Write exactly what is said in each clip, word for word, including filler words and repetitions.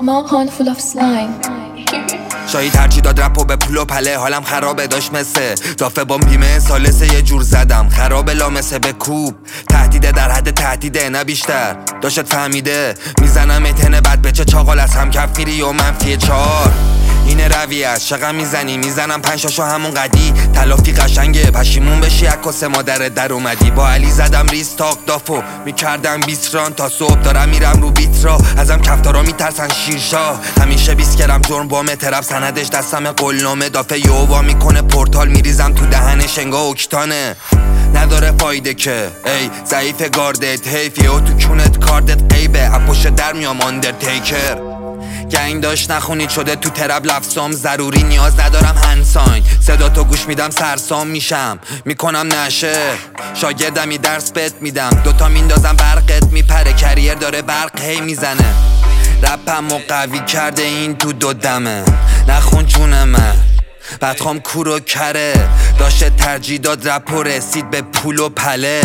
small handful of slime. شاید هرچی داد رپو به پول و پله، حالم خرابه داشت مثه دافه با بیمه سالسه یه جور زدم خرابه لامسه به کوب تهدیده در حد تهدیده نه بیشتر داشت فهمیده میزنم اتنه بد بچه چاقال از هم کف میری و منفی چار اینه رویت شقم میزنی میزنم پنجشاشو همون قدی تلافی قشنگه پشیمون بشی عکاس مادرت در اومدی با علی زدم ریستاق دافو میکردم بیستران تا صبح دارم میرم رو بیت را ازم کفتارا میترسن شیرشا همیشه بیسکرم جرم بامه ترپ سندش دستم قلنامه دافه یووا میکنه پورتال میریزم تو دهنش انگا اکتانه نداره فایده که ای ضعیف گاردت حیفی او تو کونت کاردت قیبه اپوش در میام آندرتیکر گنگ داشت نخونید شده تو تراب لفظام ضروری نیاز ندارم هنساین صدا تو گوش میدم سرسام میشم میکنم نشه شاگردمی درس بهت میدم دوتا میندازم برقت میپره کریر داره برق هی میزنه رپم و قوی کرده این تو دو دمه نخون جون من بدخوام کور و کره داشته ترجیح داد رپ و رسید به پول و پله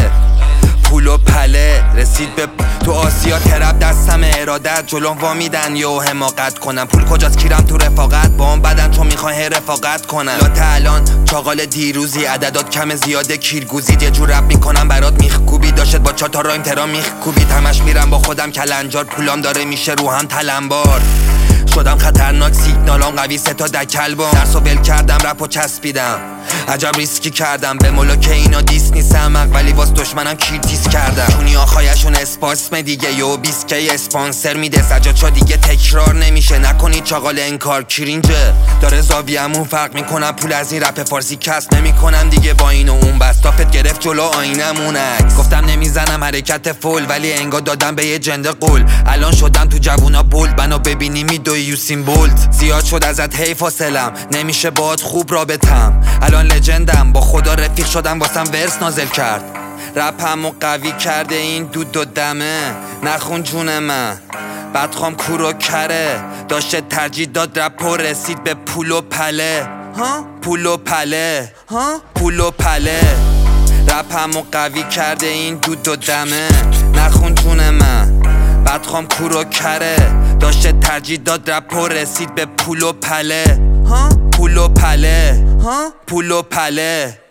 پول و پله رسید به تو آسیا ترپ دستم ارادت جلوم وامیدن یو حماقت کنم پول کجاست کیرم تو رفاقت با هم بدن چون میخوای رفاقت کنم لاته الان چاقال دیروزی عددات کم زیاده کیرگوزید یه جور رپ میکنم برات میخکوبی داشت با چهار تا رایم ترا میخکوبید همش میرم با خودم کلنجار پولام داره میشه رو هم تلمبار شدم خطرناک سیگنالام قوی سه تا دکلبام درسو ول کردم رپو چسبیدم عجب ریسکی کردم به ملوک اینا دیس نیستم ولی واس دشمنم کیرتیس کردم چونی آخایشون اسپاسم دیگه یو بیسکی اسپانسر میده سجاد دیگه تکرار نمیشه نکنید چاقال انکار کیرینجه داره زاویه‌مون فرق میکنم پول از این رپ فارسی کسب نمیکنم دیگه با این و اون بس تافت گرفت جلو آینمون عکس گفتم نمیزنم حرکت فول ولی انگا دادم به یه جنده قول الان شدم تو جوونا بولد بنا ببینی میدوی یوسین بولت زیاد شد ازت هی فاصلم نمیشه باهات خوب رابطم الان لجندم با خدا رفیق شدم واسم ورس نازل کرد رپمو قوی کرده این دود دو دمه نخون جون من بدخوام کور و کره داشته ترجیح داد رپ و رسید به پول و پله ها پول و پله ها پول و پله رپمو قوی کرده این دود دو دمه نخون جون من بدخوام کور و کره داشته ترجیح داد رپ و رسید به پول و پله ها پول و پله ها پول و پله